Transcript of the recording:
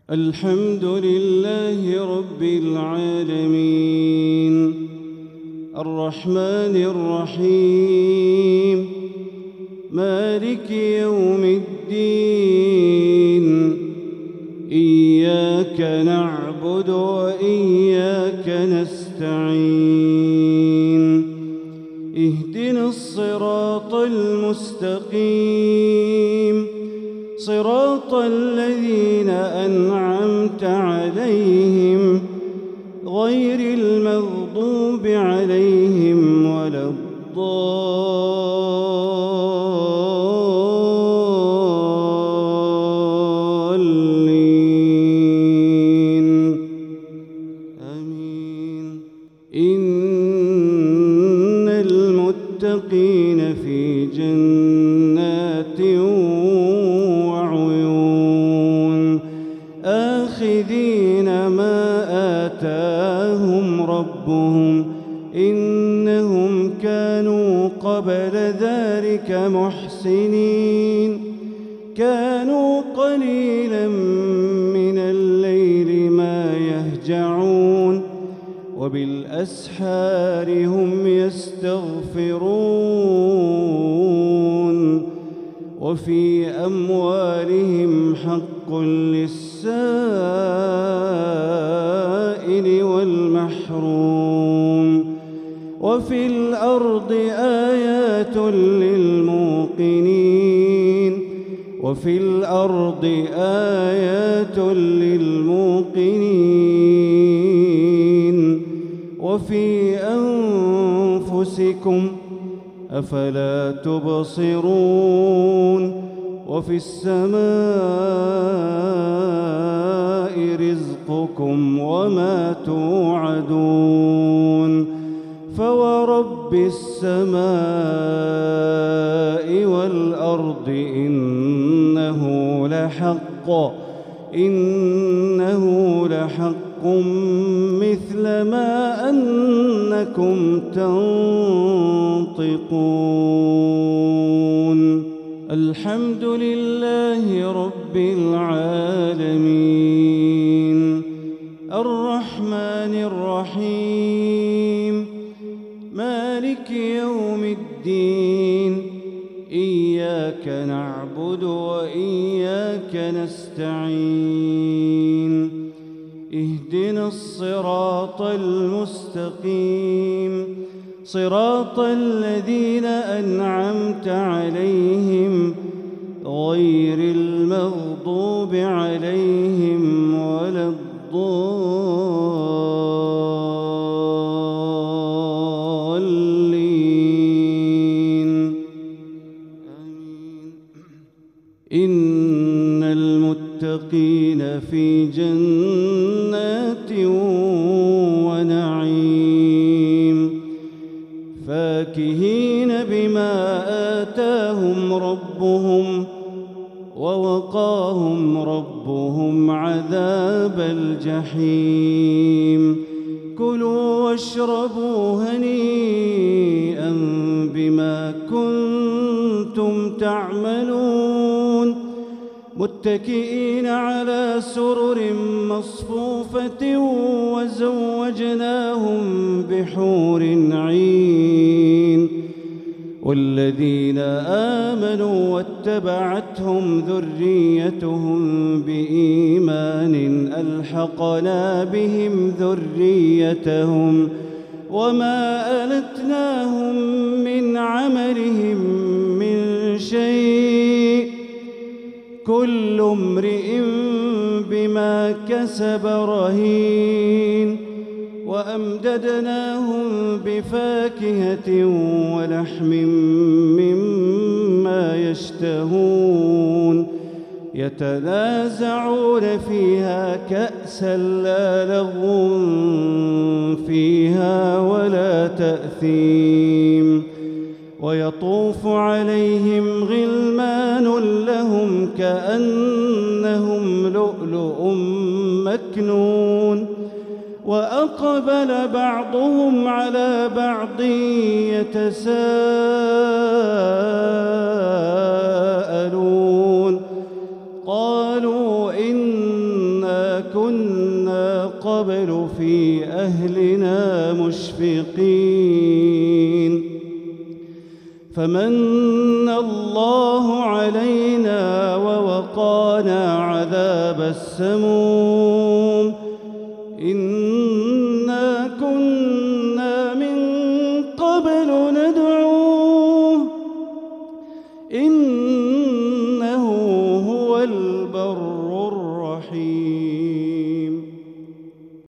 الحمد لله رب العالمين الرحمن الرحيم مالك يوم الدين إياك نعبد وإياك نستعين اهدنا الصراط المستقيم صراط الذين أنعمت عليهم غير المغضوب عليهم ولا الضالين آمين. إن المتقين في جنات آخذين ما آتاهم ربهم إنهم كانوا قبل ذلك محسنين كانوا قليلا من الليل ما يهجعون وبالأسحار هم يستغفرون وفي أموالهم حق للسائل والمحروم وفي الأرض آيات للموقنين وفي أنفسكم أفلا تبصرون وفي السماء رزقكم وما توعدون فورب السماء والأرض إنه لحق مثل ما أنكم تنطقون. الحمد لله رب العالمين الرحمن الرحيم مالك يوم الدين إياك نعبد وإياك نستعين اهدنا الصراط المستقيم صراط الذين أنعمت عليهم غير المغضوب عليهم ولا الضالين آمين. إن المتقين في جنات ونعيم فاكهين بما آتاهم ربهم ووقاهم ربهم عذاب الجحيم كلوا واشربوا هنيئا بما كنتم تعملون متكئين على سرر مصفوفة وزوجناهم بحور عين والذين آمنوا واتبعتهم ذريتهم بإيمان ألحقنا بهم ذريتهم وما ألتناهم من عملهم من شيء كل امرئ بما كسب رهين وأمددناهم بفاكهة ولحم مما يشتهون يتنازعون فيها كأسا لا لغو فيها ولا تأثيم ويطوف عليهم غلمان لهم كأنهم لؤلؤ مكنون وأقبل بعضهم على بعض يتساءلون قالوا إنا إنا كنا قبل في أهلنا مشفقين فمن الله علينا ووقانا عذاب السموم